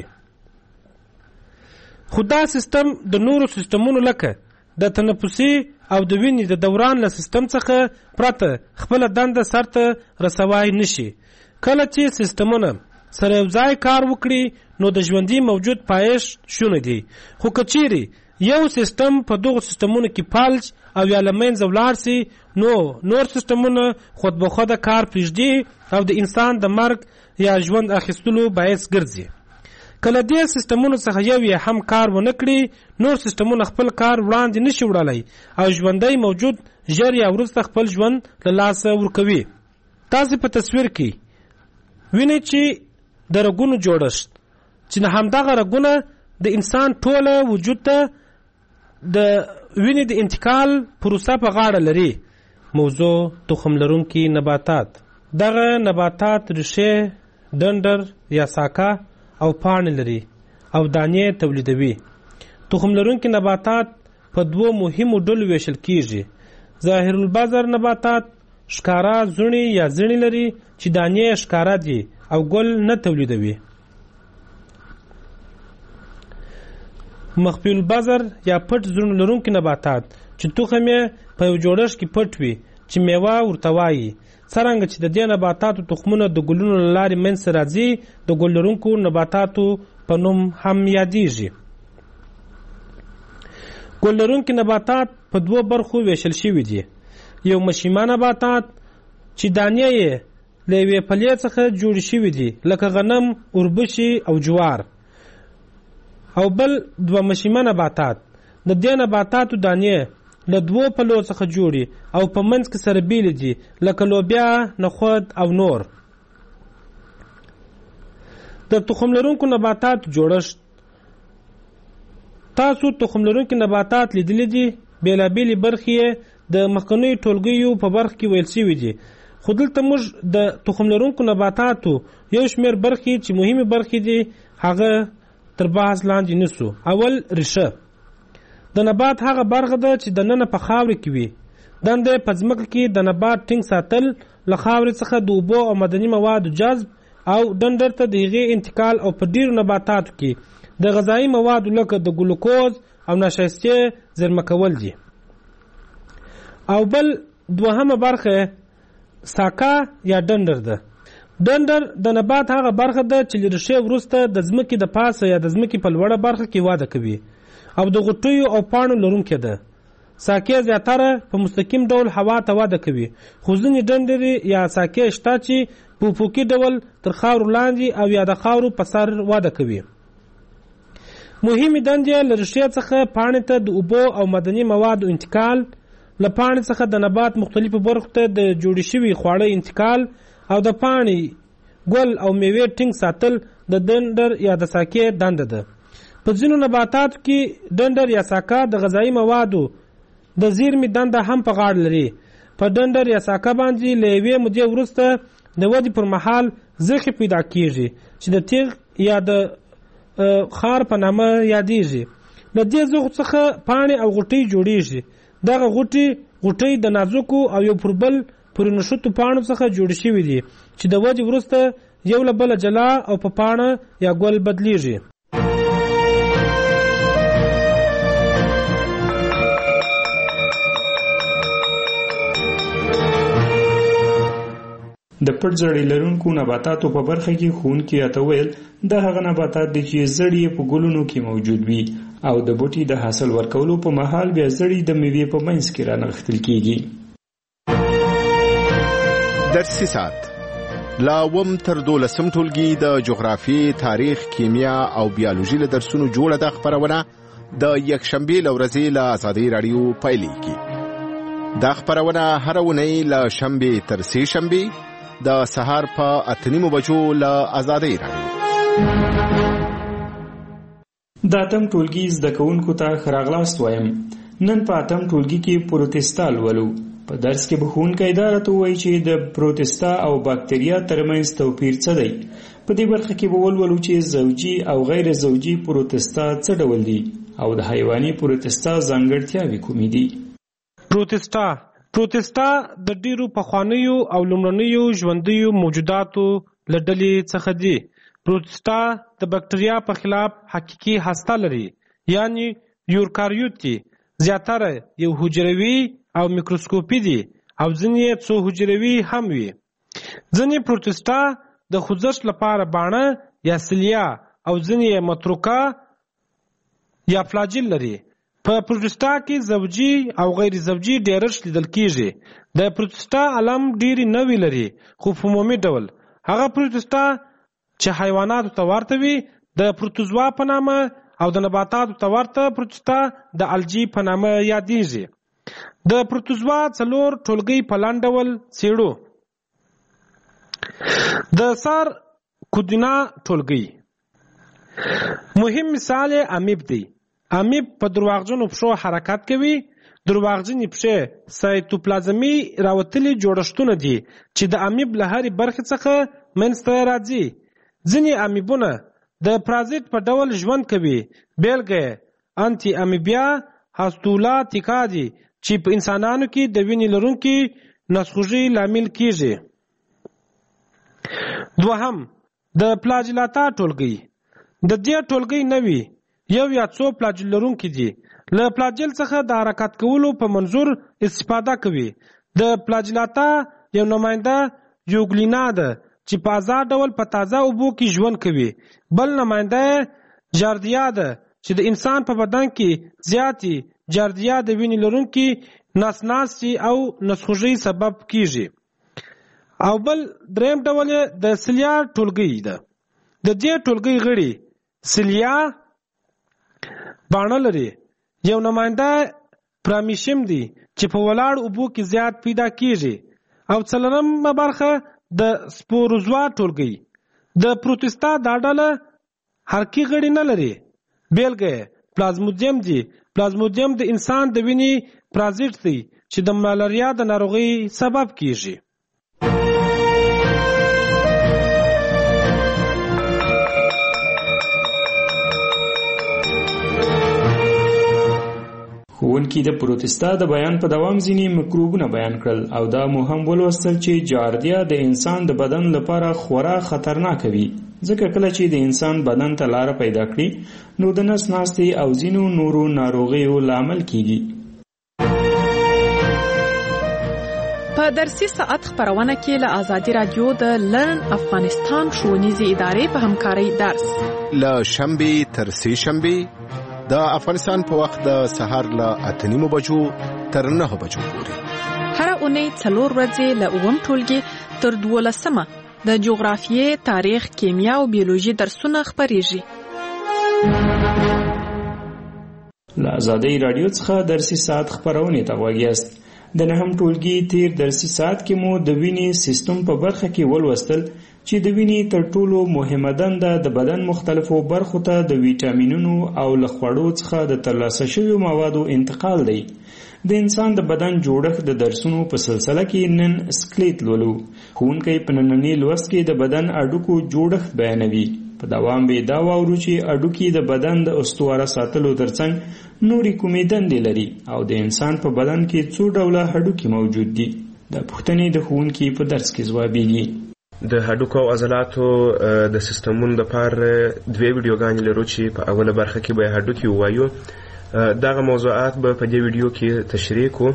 خو دا سیستم د نورو سیستمونو لکه د تنفسي او د وینې د دوران له سیستم څخه پرته خپله دنده سرته رسوای نشي. کله چې سیستمونه سره یو ځای کار وکړي نو د ژوندي موجود پایښت شونه دي. خو که چیرې یو سیستم په دغو سیستمونو کې فلج او یا له منځه ولاړ سي نو نور سیستمونه خود به خوده کار پرېږدي او د انسان د مرګ یا ژوند اخیستلو باعث ګرځي. کله دې سیستمونو څخه یو یې هم کار ونه کړي نور سیستمونه خپل کار وړاندې نشي وړلی او ژوندی موجود ژر یا وروسته خپل ژوند له لاسه ورکوي. تاسې په تصویر کې وینئ چې د رګونو جوړښت چې د همدغه رګونه د انسان ټوله وجود ته د وینې د انتقال پروسه په غاړه لري. موضوع تخم لرونکي نباتات. دغه نباتات ریښې، ډنډر یا ساکه او پاڼې لري او دانې تولیدوي. تخم لرونکي نباتات په دوو مهمو ډلو ویشل کیږي. ظاهر البذر نباتات ښکاره زړي یا زړي لري چې دانې ښکاره دي او ګل نه تولیدوي. مخفي البذر یا پټ زړونه لرونکي نباتات چې تخم یې په یو جوړښت کې پټ وي چې میوه ورته وایي. څرنګه چې د دې نباتاتو تخمونه د ګلونو له لارې منځته راځي د ګل لرونکو نباتاتو په نوم هم یادیږي. ګل لرونکي نباتات په دوو برخو ویشل شوي دي. یو مشیمه نباتات چې دانې یې له یوې پلې څخه جوړې شوي دي لکه غنم، اوربشې او جوار. او بل دوه مشیمه نباتات د دې نباتاتو دانې له دوو پلو څخه جوړي او په منځ کې سره بیلې دي لکه لوبیا، نخود او نور. د تخم لرونکو نباتاتو جوړښت. تاسو تخم لرونکي نباتات لیدلی دي. بېلابېلې برخې یې د مخکنیو ټولګیو په برخه کې ویل شوي دي. خو دلته موږ د تخم لرونکو نباتاتو یو شمېر برخې چې مهمې برخې دي هغه تر بحث لاندې نیسو. اول ریښه. د نبات هغه برخه ده چې د ننه په خاورې کې وي. دنده په ځمکه کې د نبات ټینګ ساتل، له خاورې څخه د اوبو او معدني موادو جذب او ډنډر ته د هغې انتقال او په ډیرو نباتاتو کې د غذایي موادو لکه د ګلوکوز او نشایستې زیرمه کول دي. او بل دوهمه برخه ساکه یا ډنډر ده. ډنډر د نبات هغه برخه ده چې له ریښې وروسته د ځمکې د پاسه یا د ځمکې په لوړه برخه کې وده کوي او د غوټیو او پاڼو لرونکې ده. ساکې زیاتره په مستقیم ډول هوا ته وده کوي، خو ځینې ډنډرې یا ساکې شته چې په افقي ډول تر خاورو لاندې او یا د خاورو په سر وده کوي. مهمې دندې له ریښې څخه پاڼې ته د اوبو او معدني موادو انتقال، له پاڼې څخه د نبات مختلفو برخو ته د جوړې شوي خواړه انتقال او د پاڼې، ګل او میوې ټینګ ساتل د ډنډر یا د ساکې دنده ده. په ځینو نباتاتو کې ډنډر یا ساکه د غذایي موادو د زیرمې دنده هم په غاړه لري. په ډنډر یا ساکه باندې له یوې مودې وروسته د ودې پر مهال زخې پیدا کیږي چې د تیغ یا د خار په نامه یادیږي. له دې زخو څخه پاڼې او غوټۍ جوړیږي. دغه غوټۍ غوټۍ د نازکو او یو پر بل پورې نښتو پاڼو څخه جوړې شوي دي چې د ودې وروسته یو له بله جلا او په پاڼه یا ګل بدلیږي. د پټ زړی لرونکو نباتاتو په برخه کې ښوونکي راته ویل دا هغه نباتات دي چې زړی په ګلونو کې موجود وي او د بوټي د حاصل ورکولو په مهال بیا زړی د میوې په منځ کې رانغښتل کیږي. درسي ساعت لا وم تر دولسم ټولګي د جغرافي، تاریخ، کیمیا او بیولوژي له درسونو جوړه ده خبرونه د یکشنبې له ورځې له آزادۍ راډیو پیلېږي. دا خبرونه هره اونۍ له شنبې تر سې شنبې د سهار په اته نیمو بجو له آزادۍ راډیو. د اتم ټولګي زده کوونکو ته ښه راغلاست وایم. نن په اتم ټولګي کې پروتستا لولو. په درس کې به ښوونکی دا راته ووایي چې د پروتستا او باکتریا ترمنځ توپیر څه دی. په دې برخه کې به ولولو چې زوجي او غیر زوجي پروتستا څه ډول دي او د حیواني پروتستا ځانګړتیاوې کومې دي. پروتستا پروتستا د ډیرو پخوانیو او لومړنیو ژوندیو موجوداتو له ډلې څخه دي. پروتستا د بکټریا په خلاف حقیقي هسته لري، یعنی یوکاریوت دي. زیاتره یو حجروي او میکروسکوپي دي او ځینې څو حجروي هم وي. ځینې پروتستا د خوځښت لپاره باڼه یا سلیا او ځینې متروکه یا فلاجیل لري. په پروتستا کې زوجي او غیر زوجي ډیرښت لیدل کیږي. د پروتستا علم ډیرې نوې لري، خو په عمومي ډول هغه پروتستا چې حیواناتو ته ورته وي د پروتوزوا په نامه او د نباتاتو ته ورته پروتستا د الجی په نامه یادیږي. د پروتوزوا څلور ټولګي په لاندې ډول څېړو. د سر کودینا ټولګي مهم مثال امیب دی. امیب په درواغجنو پښو حرکت کوي. درواغجنې پښې سایتوپلازمي راوتلي جوړښتونه دي چې د امیب له هرې برخې څخه منځته راځي. ځینې امیبونه د پرازیت په ډول ژوند کوي. بیلګه یې انټي امیبیا هاستولاتیکا دي چې په انسانانو کې د وینې لرونکي نسخوږي لامل کیږي. دوهم د پلاجلاتا ټولګي. د دې ټولګي نوي یو یا څو پلاجل لرونکي دي. له پلاجل څخه د حرکت کولو په منظور استفاده کوي. د پلاجلاتا یو نماینده یوګلینا ده چې په آزاد ډول په تازه اوبو کې ژوند کوي. بل نماینده جاردیا ده چې د انسان په بدن کې زیاتې جاردیا د وینې لرونکي نسناسي او نسخوږي سبب کیږي. او بل دریم ډول د سلیا ټولګي ده. د دې ټولګي غړي سلیا باڼه لري. یو نماینده پرامیشم دي چې په ولاړ اوبو کې زیات پیدا کیږي. او څلورمه برخه د سپوروزوا ټولګي. د پروتستا دا ډله حرکي غړي نه لري. بیلګه یې پلازمودیم دي. پلازمودیم د انسان د وینې پرازیت دی چې د ملاریا د ناروغۍ سبب کیږي. ښوونکي د پروتستا د بیان په دوام ځینې مکروبونه بیان کړل او دا مو هم ولوستل چې جاردیا د انسان د بدن لپاره خورا خطرناک وي، ځکه کله چې د انسان بدن ته لاره پیدا کړي نو د نس ناستې او ځینو نورو ناروغیو لامل کیږي. په درسي ساعت خبرونه کې له آزادي رادیو د لرن افغانستان ښوونیزې ادارې په همکارۍ درس له شنبې تر سې شنبې د افغانستان په وخت د سهار له اته نیمو بجو تر نهو بجو پورې. هره اونۍ څلور ورځې له اووم ټولګي تر دولسمه د جغرافیې، تاریخ، کیمیا او بیولوژي درسونه خپریږي. له آزادۍ رادیو څخه درسي ساعت خپرونې ته غوږ یاست. د نهم ټولګي تیر درسي ساعت کې مو د وینې سیستم په برخه کې ولوستل چې د وینې تر ټولو مهمه دنده د بدن مختلفو برخو ته د ویټامینونو او له خوړو څخه د ترلاسه شویو موادو انتقال دی. د انسان د بدن جوړښت د درسونو په سلسله کې نن سکلیټ لولو. ښوونکی په ننني لوست کې د بدن اډوکو جوړښت بیانوي. په دوام به دا واورو چې اډوکي د بدن د استواره ساتلو ترڅنګ نورې کومې دندې لري او د انسان په بدن کې څو ډوله هډوکي موجود دي. د پوښتنې د ښوونکي په درس کې ځوابیږي. د هډوکو او عضلاتو د سیستمونو لپاره دوه ویډیوګانې لرو چې په اوله برخه کې به هډوکي ووایو. دغه موضوعات به په دې ویډیو کې تشریح کوو.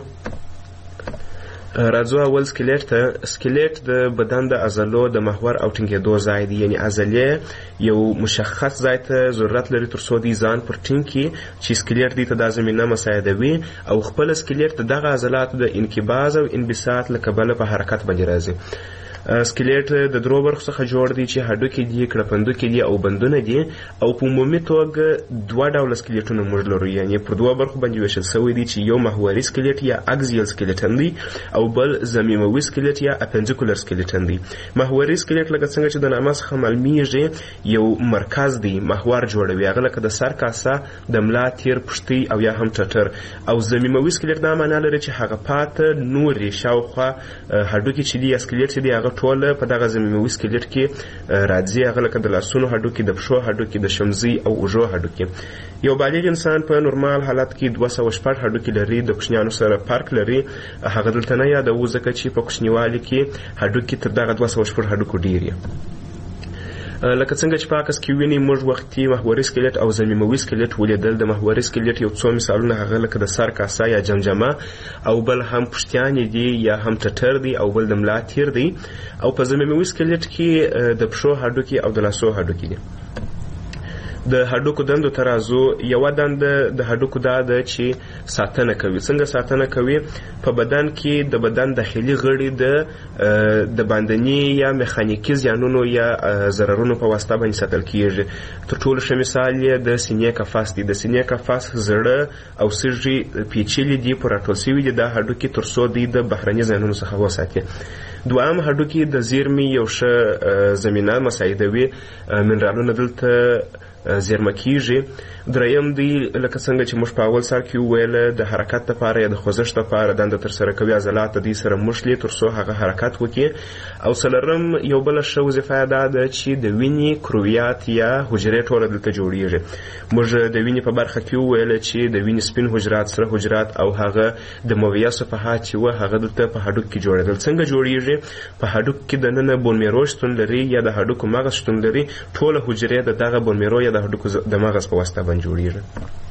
راځو اول سکلیټ ته. سکلیټ د بدن د عضلو د محور او ټینګېدو ځای دی، یعنی عضلې یو مشخص ځای ته ضرورت لري تر څو دوی ځان پر ټینګ کړي چې سکلیټ دوی ته دا زمینه مساعدوي او خپل سکلیټ د دغه عضلاتو د انقباض او انبساط له کبله په حرکت باندې راځي. سکلیټ د درو برخو څخه جوړ دی چې هډوکي دي، کړپندوکي دي او بندونه دي. او په عمومي توګه دوه ډوله سکلیټونه موږ لرو، یعنی پر دوه برخو باندې ویشل شوی دي چې یو محوري سکلیټ یا اکزیل سکلیټن دی او بل زمیموي سکلیټ یا اپنډیکولر سکلیټن دی. محوري سکلیټ لکه څنګه چې د نامه څخه معلومیږي یو مرکز دی، محور جوړوي، هغه لکه د سر کاسه، د ملا تیر، پښتۍ او یا هم ټټر. او زمیموي سکلیټ دا معنا لري چې هغه پاته نورې شاوخوا هډوکي چې دي یا سکلیټ چې دي هغه ټوله په دغه زمیموي سکلیټ کې راځي، هغه لکه د لاسونو هډوکي، د پښو هډوکي، د شمزي او اوږو هډوکي. یو بالغ انسان په نورمال حالت کې دوه سوه شپږ هډوکي لري، د کوچنیانو سره فرق لري. هغه دلته نه یادوو ځکه چې په کوچنیوالي کې هډوکي تر دغه دوه سوه شپږ هډوکو ډېر وي. لکه څنګه چې په عکس کې ویني موږ وختي محوري سکلیټ او زمیموي سکلیټ ولیدل. د محوري سکلیټ یو څو مثالونه هغه لکه د سر کاسه یا جمجمه، او بل هم پښتیانې دي یا هم ټټر دی، او بل د ملا تیر دی. او په زمیموي سکلیټ کې د پښو هډوکي او د لاسو هډوکي دي. د هډوکو دندو ته راځو. یوه دنده د هډوکو دا ده چې ساتنه کوي. څنګه ساتنه کوي؟ په بدن کې د بدن داخلي غړي د د باندني یا میخانیکي زیانونو یا ضررونو په واسطه باندې ساتل کیږي. تر ټولو ښه مثال یې د سینې قفس دی. د سینې قفس زړه او سږي پیچلي دي، په راټول شوي دي دا هډوکي تر څو دوی د بهرني زیانونو څخه وساتي. دویم هډوکي د زیرمې یو ښه زمینه مساعدوي، منرالونه دلته زیرمه کیږي. دریم دی لکه څنګه چې موږ په اول سر کې وویل د حرکت لپاره یا د خوځښت لپاره دنده ترسره کوي، عضلات د دې سره مښلي تر څو هغه حرکت وکړي. او څلورم یو بله ښه وظیفه یې دا ده چې د وینې کرویات یا حجرې ټوله دلته جوړیږي. موږ د وینې په برخه کې وویل چې د وینې سپین حجرات، سره حجرات او هغه د مویه صفحات چې وه هغه دلته په هډوک کې جوړېدل. څنګه جوړیږي؟ په هډوک کې دننه بون میرو شتون لري یا د هډوکو مغز شتون لري. ټوله حجرې د دغه بون میرو یا د هډوکو د مغز په واسطه باندې جوړیږي.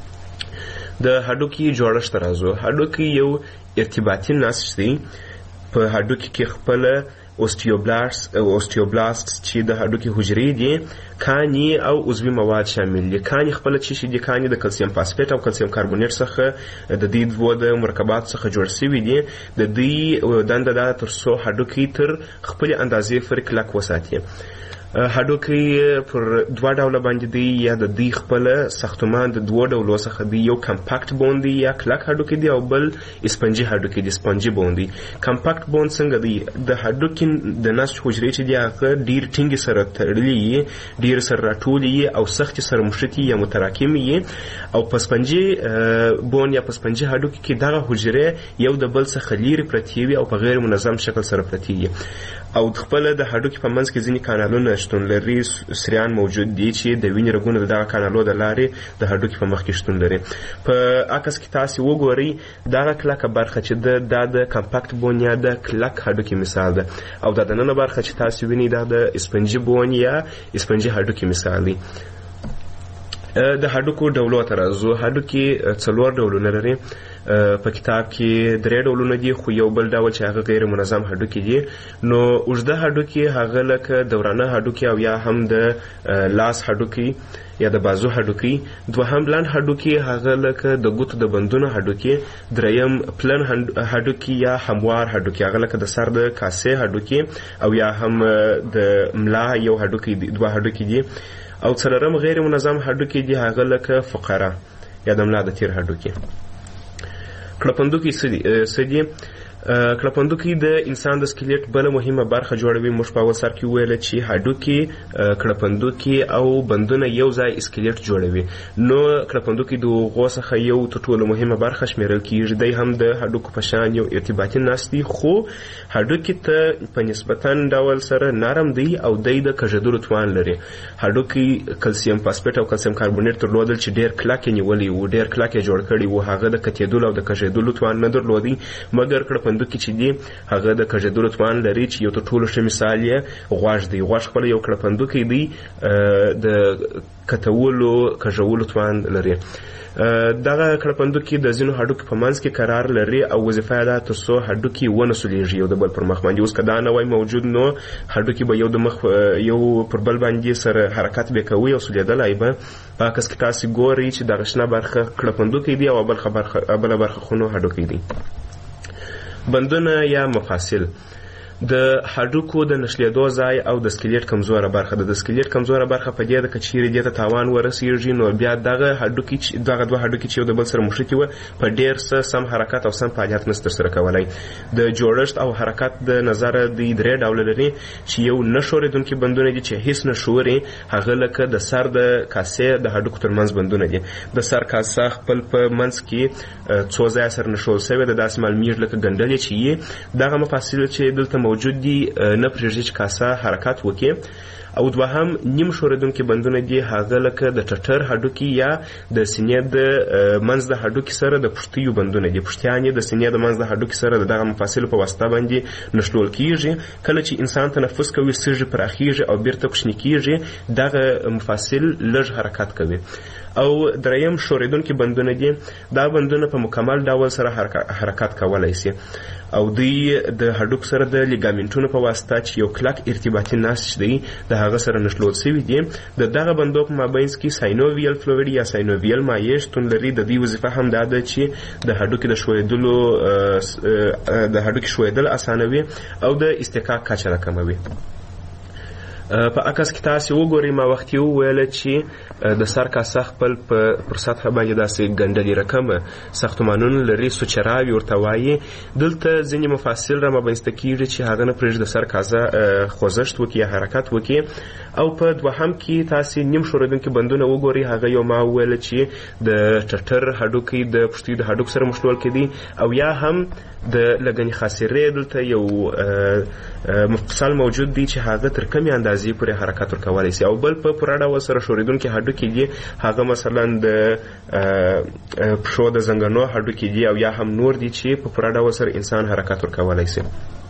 د هډوکي جوړښت راځو. هډوکي یو ارتباطي نسج دی. په هډوکي کې خپله اوستیوبلاست اوستیوبلاست چې د هډوکي حجرې دي، کاني او عضوي مواد شامل دي. کاني خپله چې شي دي، کاني د کلسیم فاسفیټ او کلسیم کاربونیټ څخه د دې دوه د مرکبات څخه جوړ شوي دي. د دې دنده دا تر څو هډوکي تر خپلې اندازې پورې کلک وساتي. هډوکي پر دوه ډوله باندې دی، یا د دوی خپله ساختمان د دوه ډولو څخه دی. یو کمپاکټ بون دی یا کلک هډوکي دی، او بل اسپنجي هډوکي دی، سپنجي بون دی. کمپاکټ بون څنګه دی؟ د هډوکي د نسج حجرې چې دی هغه ډېر ټینګې سره تړلي یي، ډېر سره راټولې یي او سختې سره مښتي یا متراکمې یي. او په سپنجي بون یا په سپنجي هډوکي کې دغه حجرې یو د بل څخه لیرې پرتې وي او په غیر منظم شکل سره پرتې وي. او خپله د هډوکي په منځ کې ځینې کانالونه شتون لري، سریان موجود دي چې د وینې رګونه د دغه کانالو د لارې د هډوکي په مخ کې شتون لري. په عکس کې تاسې وګورئ دغه کلکه برخه چې ده دا د کمپاکټ بون یا د کلک هډوکي مثال ده، او دا دننه برخه چې تاسې وینئ دا د اسپنجي بون یا اسپنجي هډوکي مثال دی. د هډوکو ډولو ته راځو. هډوکي څلور ډولونه لري. په کتاب کې درې ډولونه دي، خو یو بل ډول چې هغه غیر منظم هډوکي دي. نو اوږده هډوکي هغه لکه دورانه هډوکي او یا هم د لاس هډوکي یا د بازو هډوکي. دوهم لنډ هډوکي هغه لکه د ګوتو د بندونو هډوکي. دریم پلن هډوکي یا هموار هډوکي هغه لکه د سر د کاسې هډوکي او یا هم د ملا یو هډوکي دوه هډوکي دي. او څلورم غیر منظم هډوکي دي هغه لکه فقره یا د ملا د تیر هډوکي. کړپندوکي څه دي؟ کړپندوکي د انسان د سکلیټ بله مهمه برخه جوړوي. موږ په اول سر کې وویل چې هډوکي، کړپندوکي او بندونه یو ځای سکلیټ جوړوي. نو کړپندوکي د هغو څخه یو تر ټولو مهمه برخه شمیرل کیږي. دی هم د هډوکو په شان یو ارتباطي نسج دی، خو هډوکي ته په نسبتا ډول سره نرم دی او دی د کږېدلو توان لري. هډوکي کلسیم فاسفیټ او کلسیم کاربونیټ درلودل چې ډېر کلک یې نیولي وو، ډېر کلک یې جوړ کړي وو. هغه د کتېدلو او د کږېدلو توان نه درلودی، مګر کړپندوکي چې دی هغه د کږېدلو توان لري، چې یو تر ټولو ښه مثال یې غوږ دی. غوږ خپله یو کړپندوکی دی، د کتولو کږولو توان لري. دغه کړپندوکي د ځینو هډوکي په منځ کې قرار لري او وظیفه یې ده تر څو هډوکي ونه سولیږي یو د بل پر مخ باندې. اوس که دا نه وای موجود نو هډوکي به یو د مخ یو پر بل باندې سره حرکت به کوي او سولیدلی به. په عکس کې تاسې ګورئ چې دغه شنه برخه کړپندوکی دی او بله برخه خو نو هډوکي دی. بندونه یا مفاصل. د هډوکو د نښلېدو ځای او د سکلیټ کمزوره برخه ده. د سکلیټ کمزوره برخه په دې ده که چیرې دې ته تاوان ورسېږي نو بیا دغه هډوکي دغه دوه هډوکي چې یو د بل سره مښتي وه په ډېر څه سم حرکت او سم فعالیت نشي ترسره کولی. د جوړښت او حرکت د نظره دوی درې ډوله لري چې یو نه ښورېدونکي بندونه دي چې هیڅ نه ښوري، هغه لکه د سر د کاسې د هډوکو ترمنځ بندونه دي. د سر کاسه خپل په منځ کې څو ځایه سره نښلول سوې ده، داسې معلومیږي لکه ګنډلې چې یي. دغه مفاصل چې دلته موجود دي نه پرېږدي چې کاسه حرکت وکړي. او دوهم نیم ښورېدونکي بندونه دي، هغه لکه د ټټر هډوکي یا د سینې د منځ د هډوکي سره د پښتیو بندونه دي. پښتیان یې د سینې د منځ د هډوکي سره د دغه مفاصلو په واسطه باندې نښلول کېږي. کله چې انسان تنفس کوي سږي پراخېږي او بیرته کوچني کېږي، دغه مفاصل لږ حرکت کوي. او دریم ښورېدونکي بندونه دي، دا بندونه په مکمل ډول سره حرکت کولی شي او دوی د هډوک سره د لیګامنټونو په واسطه چې یو کلک ارتباطي نسج دی د هغه سره نښلول سوي دي. د دغه بندو په مابینځ کې ساینوویل فلویډ یا ساینوویل مایع شتون لري. د دوی وظیفه هم دا ده چې د هډوکي د ښویېدلو د هډوکي ښویېدل اسانوي او د استحقاق کچه راکموي. په عکس کې تاسې وګورئ، ما وختي وویله چې د سر کاسه خپل پر سطحه باندې داسې ګنډلې رقمه ساختمانونه لري، سوچراوي ورته وایي. دلته ځینې مفاصل را مابینځته کېږي چې هغه نه پرېږدي د سر کاسه خوځښت وکړي یا حرکت وکړي. او په دوهم کې تاسې نیم ښورېدونکي بندونه وګورئ، هغه یو ما وویله چې د ټټر هډوکي د پښتیو د هډوکو سره مښلول کېدي. او یا هم د لګنې خاصرې دلته یو مفصل موجود دی چې هغه تر کمې اندازې پورې حرکت ورکولی شي. او بل په پوره ډول سره ښورېدونکي هډوکي دي، هغه مثلا د پښو د زنګنو هډوکي دي او یا هم نور دي چې په پوره ډول سره انسان حرکت ورکولی شي.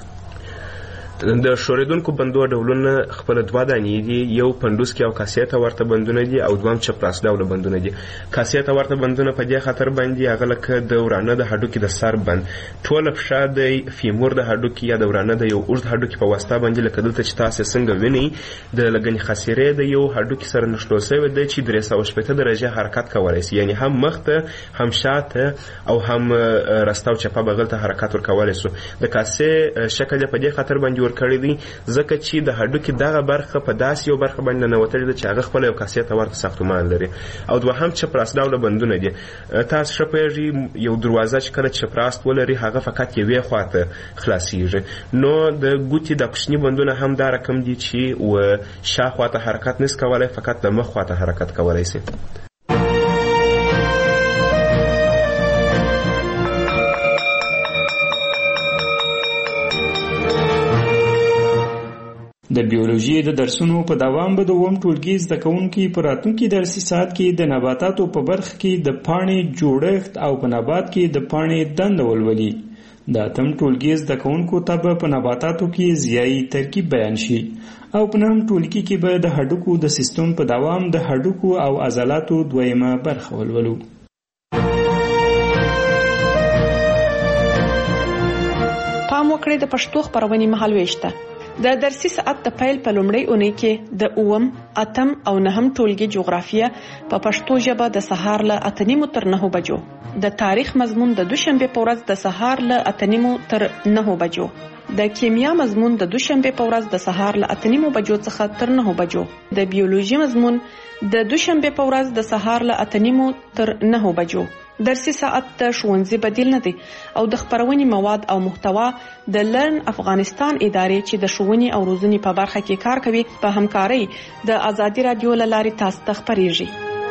د ښورېدونکو بندو ډولونه خپل دوه دانې دي، یو پنډوسکي او کاسې ته ورته بندونه دي او دویم چپراس ډوله بندونه دي. کاسې ته ورته بندونه په دې خاطر باندې هغه لکه د ورانه د هډوکي د سر بند، ټوله پښه د فیمور د هډوکي یا د ورانه د یو اوږد هډوکي په واسطه باندې لکه دلته چې تاسې څنګه وینئ د لګنې خاصرې د یو هډوکي سره نښلول سوی دی چې درې سوه شپېته درجې حرکت کولی شي، یعنې هم مخ ته هم شاته او هم رسته او چپه بغل ته حرکت ورکولی شو. د کاسې شکل یې په دې خاطر باندې کړی دی ځکه چې د هډوکي دغه برخه په داسې یو برخه باندې ننوتلې ده چې هغه خپله یو کاسې ته ورته ساختمان لري. او دوهم چپراس ډوله بندونه دي. تاسو ښه پوهېږئ یو دروازه چې کله چپراست ولري هغه فقط یوې خواته خلاصېږي، نو د ګوتې د کوچني بندونه هم دا رقم دي چې و شاخوا ته حرکت نشي کولی، فقط د مخ خواته حرکت کولی شي. د بیولوژي د درسونو په دوام به د اووم ټولګي زده کوونکي په راتلونکي درسي ساعت کې د نباتاتو په برخه کې د پاڼې جوړښت او په نبات کې د پاڼې دنده ولولي. د اتم ټولګي زده کوونکو ته به په نباتاتو کې ضیایي ترکیب بیان شي او په نهم ټولګي کې به د هډوکو د سیستم په دوام د هډوکو او عضلاتو دویمه برخه ولولو. پام وکړئ د پښتو خپرونې مهالويشته. د درسي ساعت د پیل په لومړۍ اونۍ کې د اووم، اتم او نهم ټولګي جغرافیه په پښتو ژبه د سهار له اته نیمو تر نهو بجو، د تاریخ مضمون د دوشنبه په ورځ د سهار له اته نیمو تر نهو بجو، د کیمیا مضمون د دوشنبه په ورځ د سهار له اته نیمو بجو څخه تر نهو بجو، د بیولوژي مضمون د دوشنبه په ورځ د سهار له اته نیمو تر نهو بجو. درسي ساعت د ښوونځي بدیل نه دی او د خپرونې مواد او محتوا د لرن افغانستان ادارې چې د ښوونې او روزنې په برخه کې کار کوي په همکارۍ د آزادي رادیو له لارې تاسو ته خپریږي.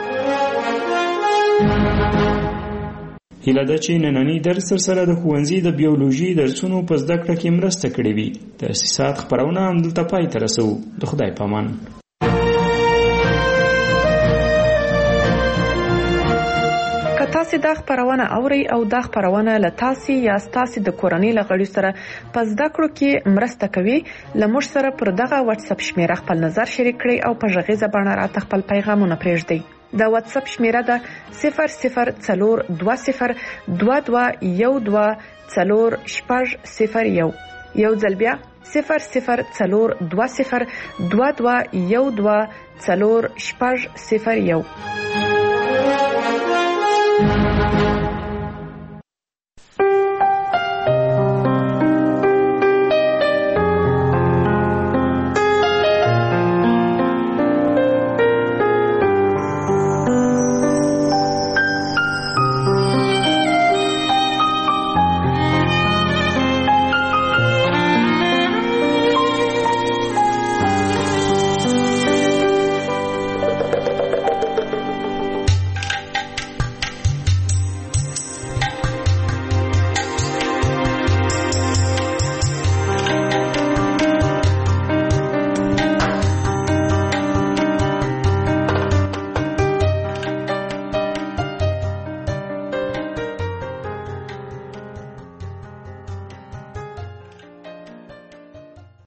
هیله ده چې نننی درس سره د ښوونځي د بیولوژي درسونو په زده کړه کې مرسته کړې وي. درسي ساعت خپرونه همدلته پای ته رسوو. د خدای په امان. تاسو دا خبرونه اوري او دا خبرونه له تاسو یا تاسو د کورنۍ لغړي سره په زده کړو کې مرسته کوي. لمر سره پر دغه واتس اپ شمیره خپل نظر شریک کړئ او په ژغیزه باندې راته خپل پیغامونه پرېږدئ. دا واتس اپ شمیره ده صفر صفر څلور دوه صفر دوه دوه یو دوه څلور شپږ صفر یو. یو ځل بیا صفر صفر څلور دوه صفر دوه دوه یو دوه څلور شپږ صفر یو.